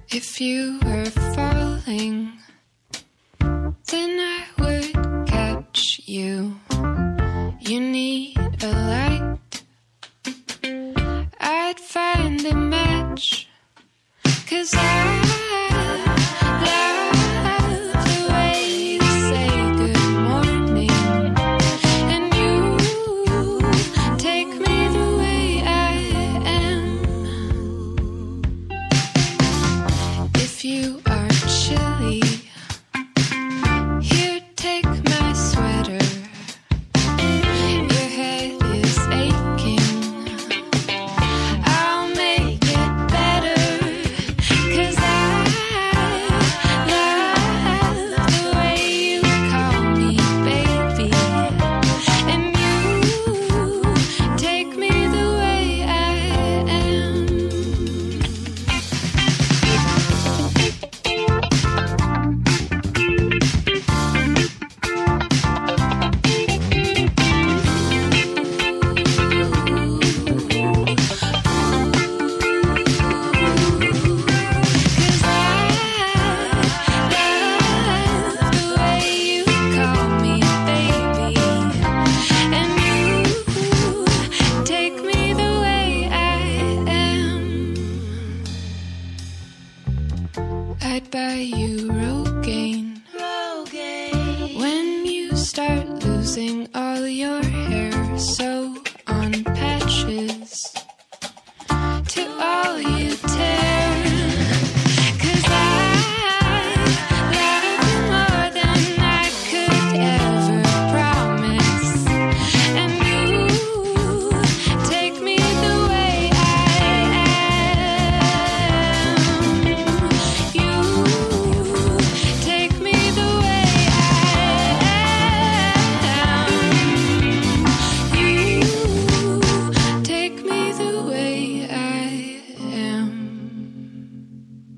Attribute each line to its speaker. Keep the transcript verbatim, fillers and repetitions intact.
Speaker 1: If you were falling, then I would catch you. You need a light, I'd find a match, 'cause I love the way you say good morning, and you take me the way I am. If you are chilly, here, take my sweater. Your head is aching, I'll make it better, 'cause I love the way you call me baby, and you take me the way I am. I'd buy you Rogaine, Rogaine when you start losing all your hair. So